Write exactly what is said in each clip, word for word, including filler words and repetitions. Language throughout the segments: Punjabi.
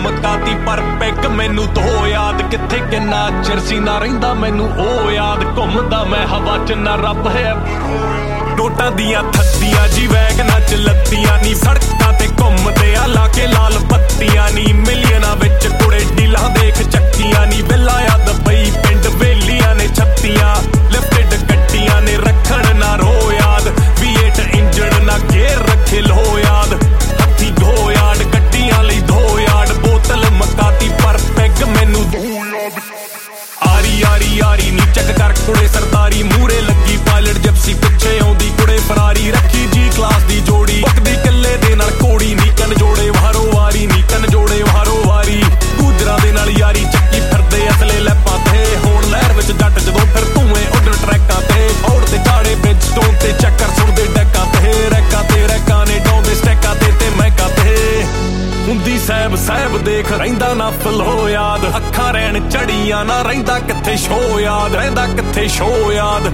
ਮਕਾਤੀ ਪਰ ਪੈਗ ਮੈਨੂੰ ਧੋ ਯਾਦ ਕਿੱਥੇ ਕਿੰਨਾ ਚਿਰ ਸੀ ਨਾ ਰਹਿੰਦਾ ਮੈਨੂੰ ਉਹ ਯਾਦ ਘੁੰਮਦਾ ਮੈਂ ਹਵਾ ਚ ਨਾ ਰੱਬ ਹੈ ਨੋਟਾਂ ਦੀਆਂ ਥੱਦੀਆਂ ਜੀ ਵੈਗਨਾਂ ਚ ਲੱਤੀਆਂ ਨੀ ਸੜਕਾਂ ਤੇ ਘੁੰਮਦੇ ਆ ਲਾ ਕੇ ਲਾਲ ਬੱਤੀਆਂ ਨੀ ਮਿਲੀਅਨਾਂ ਵਿੱਚ ਕੁੜੇ ਡੀਲਾਂ ਦੇਖ ਚੱਕੀਆਂ ਨੀ ਵਿਲਾ ਯਾਦ ਪਈ ਪਿੰਡ ਵੇਲੀਆਂ ਨੇ ਛੱਤੀਆਂ ਲਿਫਟਡ ਗੱਡੀਆਂ ਨੇ ਰੱਖਣ ਨਾ ਰੋ ਯਾਦ ਵੀ ਏਟ ਇੰਜਣ ਨਾ ਗੇਰ ਰੱਖੇ ਲੋ ਯਾਦ ਹੱਥੀ ਗੋ ਯਾਦ ਗੱਡੀਆਂ ਲਈ ਧੋ ਯਾਦ ਬੋਤਲ ਮਕਾਤੀ ਪਰ ਪੈਗ ਮੈਨੂੰ ਧੋ ਯਾਦ ਆਰੀ ਆਰੀ ਆਰੀ ਨੀ ਚੱਕ ਕਰ ਕੁੜੇ ਸਰਦਾਰੀ ਮੂਰੇ ਲੱਗੀ ਪਾਇਲਟ ਜਿਪਸੀ ਪਿੱਛੇ ਆਉਂਦੀ ਕੁੜੇ ਫਰਾਰੀ ਰੱਖੀ ਜੀ ਕਲਾਸ ਦੀ ਜੋੜੀ ਪੱਕਦੀ ਕੱਲੇ ਦੇ ਨਾਲ ਕੋੜੀ ਨੀ ਕੰਨ ਜੋੜੇ ਵਾਰੋ ਵਾਰੀ ਨੀ ਕੰਨ ਜੋੜੇ ਵਾਰੋ ਵਾਰੀ ਗੁਜਰਾਂ ਦੇ ਨਾਲ ਯਾਰੀ ਚੱਕੀ ਫਿਰਦੇ ਅਸਲੇ ਲੈਪਾਂ ਤੇ ਹੁਣ ਲਹਿਰ ਵਿੱਚ ਜੱਟ ਜਦੋਂ ਫਿਰ ਧੂਏ ਉੱਡਣ ਟਰੈਕਾਂ ਤੇ ਔੜ ਤੇ ਝਾੜੇ ਬ੍ਰਿਜ ਸਟੋਨ ਤੇ ਚੱਕਰ ਸੁਣਦੇ ਡੈਕਾਂ ਤੇ ਰੈਕਾਂ ਤੇ ਰੈਕਾਂ ਨੇ ਡਾਉਂਦੇ ਸਟੈਕਾਂ ਤੇ ਤੇ ਮਹਿਕਾਂ ਤੇ ਹੁੰਦੀ ਸਹਿਬ ਸਹਿਬ ਦੇਖ ਰਹਿੰਦਾ ਨਾ ਫਲੋ ਯਾਦ ਅੱਖਾਂ ਰਹਿਣ ਚੜੀਆਂ ਨਾ ਰਹਿੰਦਾ ਕਿੱਥੇ ਸ਼ੋ ਯਾਦ ਰਹਿੰਦਾ ਕਿੱਥੇ ਸ਼ੋ ਯਾਦ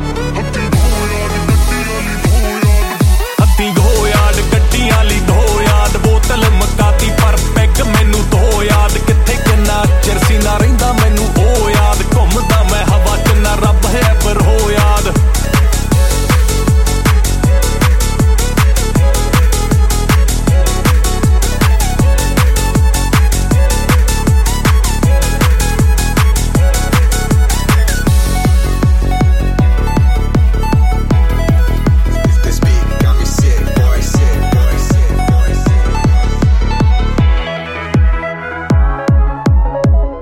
ਹੱਥੀ ਗੋ ਯਾਦ ਗੱਡੀਆਂ ਲਈ ਧੋ ਯਾਦ ਬੋਤਲ